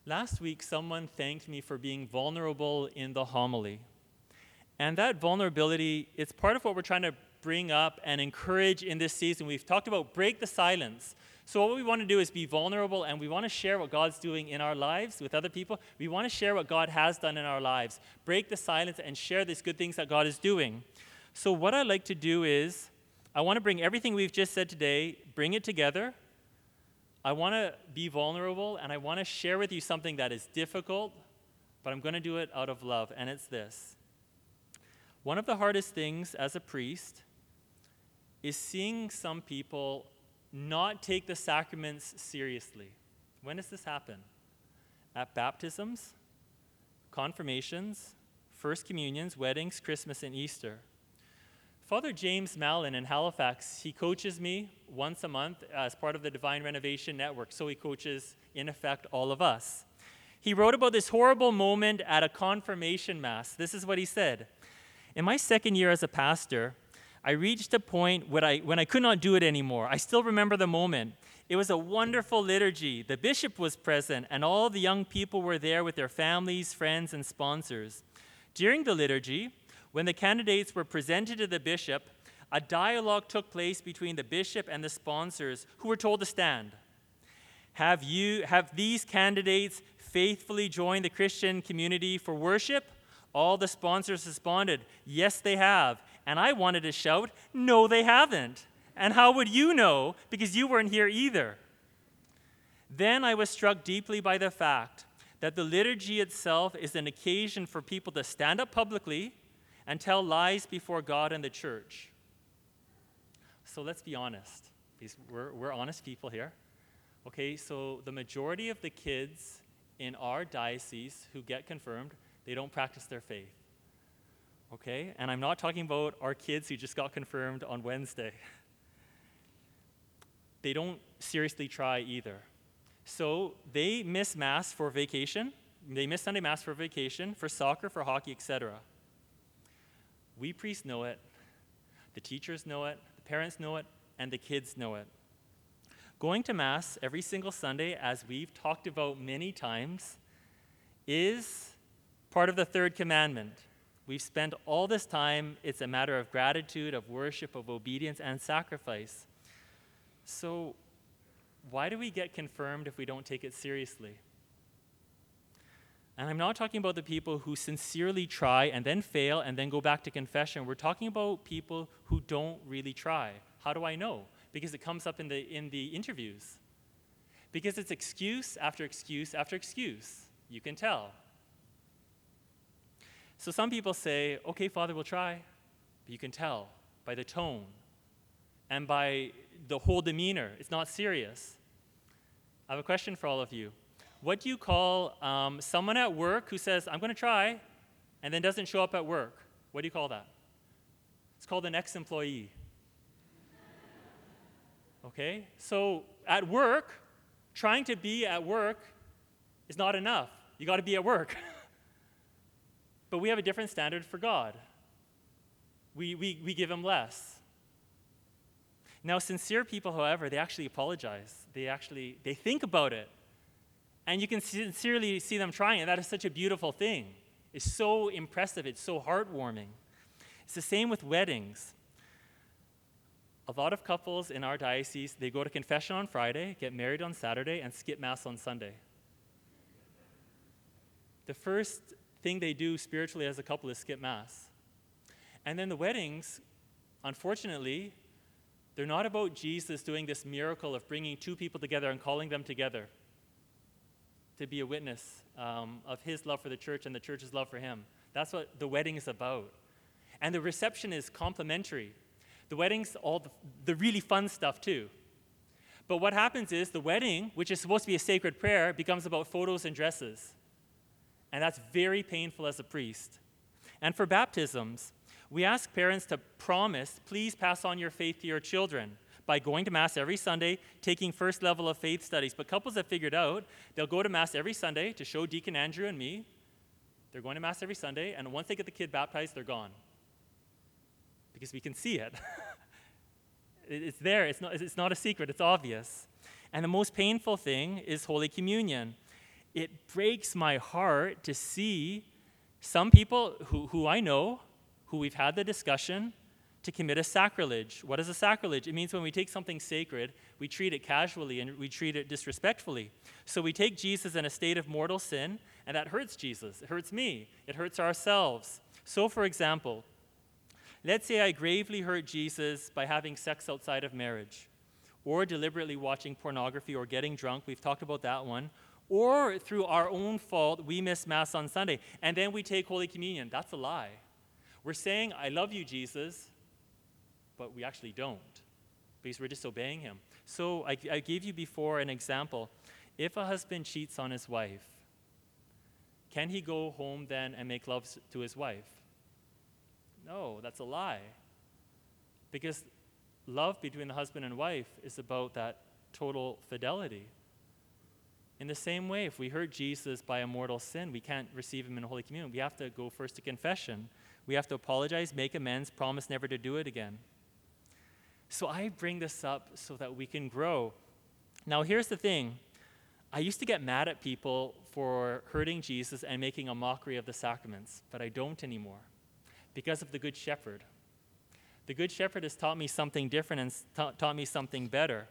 Last week, someone thanked me for being vulnerable in the homily. And that vulnerability, it's part of what we're trying to bring up and encourage in this season. We've talked about break the silence. So what we want to do is be vulnerable, and we want to share what God's doing in our lives with other people. We want to share what God has done in our lives. Break the silence and share these good things that God is doing. So what I like to do is, I want to bring everything we've just said today, bring it together. I want to be vulnerable, and I want to share with you something that is difficult, but I'm going to do it out of love, and it's this. One of the hardest things as a priest is seeing some people not take the sacraments seriously. When does this happen? At baptisms, confirmations, first communions, weddings, Christmas, and Easter. Father James Mallon in Halifax, he coaches me once a month as part of the Divine Renovation Network, so he coaches, in effect, all of us. He wrote about this horrible moment at a confirmation mass. This is what he said. In my second year as a pastor, I reached a point when I could not do it anymore. I still remember the moment. It was a wonderful liturgy. The bishop was present, and all the young people were there with their families, friends, and sponsors. During the liturgy, when the candidates were presented to the bishop, a dialogue took place between the bishop and the sponsors who were told to stand. Have these candidates faithfully joined the Christian community for worship? All the sponsors responded, yes, they have. And I wanted to shout, no, they haven't. And how would you know? Because you weren't here either. Then I was struck deeply by the fact that the liturgy itself is an occasion for people to stand up publicly and tell lies before God and the church. So let's be honest. We're honest people here. Okay, so the majority of the kids in our diocese who get confirmed, they don't practice their faith. Okay, and I'm not talking about our kids who just got confirmed on Wednesday. They don't seriously try either. So they miss Mass for vacation. They miss Sunday Mass for vacation, for soccer, for hockey, etc. We priests know it, the teachers know it, the parents know it, and the kids know it. Going to Mass every single Sunday, as we've talked about many times, is part of the third commandment. We've spent all this time, it's a matter of gratitude, of worship, of obedience, and sacrifice. So why do we get confirmed if we don't take it seriously? And I'm not talking about the people who sincerely try and then fail and then go back to confession. We're talking about people who don't really try. How do I know? Because it comes up in the interviews. Because it's excuse after excuse after excuse. You can tell. So some people say, okay, Father, we'll try. But you can tell by the tone and by the whole demeanor. It's not serious. I have a question for all of you. What do you call someone at work who says, I'm going to try, and then doesn't show up at work? What do you call that? It's called an ex-employee. Okay? So at work, trying to be at work is not enough. You got to be at work. But we have a different standard for God. We give him less. Now, sincere people, however, they actually apologize. They think about it. And you can sincerely see them trying, and that is such a beautiful thing. It's so impressive. It's so heartwarming. It's the same with weddings. A lot of couples in our diocese, they go to confession on Friday, get married on Saturday, and skip Mass on Sunday. The first thing they do spiritually as a couple is skip Mass. And then the weddings, unfortunately, they're not about Jesus doing this miracle of bringing two people together and calling them together to be a witness of his love for the church and the church's love for him. That's what the wedding is about. And the reception is complimentary. The wedding's all the really fun stuff too. But what happens is the wedding, which is supposed to be a sacred prayer, becomes about photos and dresses. And that's very painful as a priest. And for baptisms, we ask parents to promise, please pass on your faith to your children by going to Mass every Sunday, taking first level of faith studies. But couples have figured out they'll go to Mass every Sunday to show Deacon Andrew and me. They're going to Mass every Sunday, and once they get the kid baptized, they're gone. Because we can see it. It's there. It's not a secret. It's obvious. And the most painful thing is Holy Communion. it breaks my heart to see some people who I know, who we've had the discussion, to commit a sacrilege. What is a sacrilege? It means when we take something sacred, we treat it casually and we treat it disrespectfully. So we take Jesus in a state of mortal sin, and that hurts Jesus. It hurts me. It hurts ourselves. So, for example, let's say I gravely hurt Jesus by having sex outside of marriage, or deliberately watching pornography or getting drunk. We've talked about that one. Or through our own fault, we miss Mass on Sunday, and then we take Holy Communion. That's a lie. We're saying, I love you, Jesus, but we actually don't, because we're disobeying him. So I gave you before an example. If a husband cheats on his wife, can he go home then and make love to his wife? No, that's a lie. Because love between the husband and wife is about that total fidelity. In the same way, if we hurt Jesus by a mortal sin, we can't receive him in Holy Communion. We have to go first to confession. We have to apologize, make amends, promise never to do it again. So I bring this up so that we can grow. Now, here's the thing. I used to get mad at people for hurting Jesus and making a mockery of the sacraments, but I don't anymore because of the Good Shepherd. The Good Shepherd has taught me something different and taught me something better.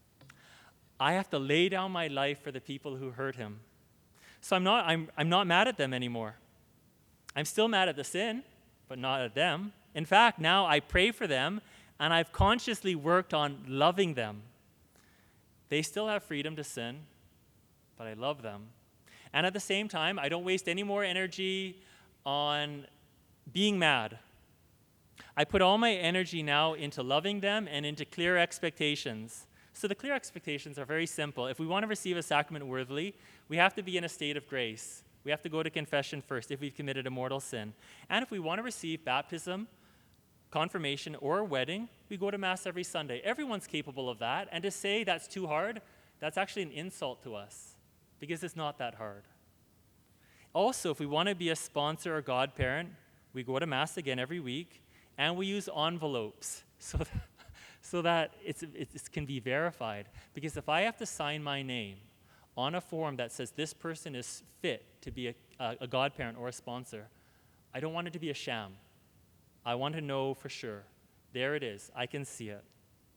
I have to lay down my life for the people who hurt him. So I'm not mad at them anymore. I'm still mad at the sin, but not at them. In fact, now I pray for them, and I've consciously worked on loving them. They still have freedom to sin, but I love them. And at the same time, I don't waste any more energy on being mad. I put all my energy now into loving them and into clear expectations. So the clear expectations are very simple. If we want to receive a sacrament worthily, we have to be in a state of grace. We have to go to confession first if we've committed a mortal sin. And if we want to receive baptism, confirmation, or a wedding, we go to Mass every Sunday. Everyone's capable of that. And to say that's too hard, that's actually an insult to us, because it's not that hard. Also, if we want to be a sponsor or godparent, we go to Mass again every week, and we use envelopes so that it can be verified. Because if I have to sign my name on a form that says this person is fit to be a godparent or a sponsor, I don't want it to be a sham. I want to know for sure. There it is. I can see it.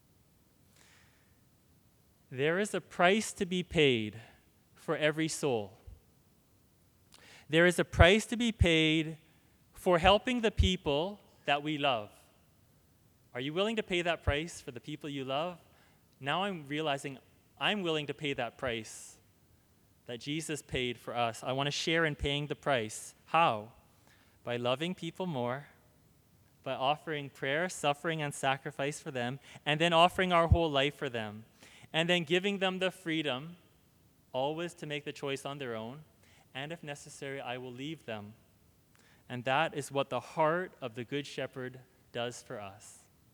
There is a price to be paid for every soul. There is a price to be paid for helping the people that we love. Are you willing to pay that price for the people you love? Now I'm realizing I'm willing to pay that price that Jesus paid for us. I want to share in paying the price. How? By loving people more, by offering prayer, suffering, and sacrifice for them, and then offering our whole life for them, and then giving them the freedom always to make the choice on their own, and if necessary, I will leave them. And that is what the heart of the Good Shepherd does for us.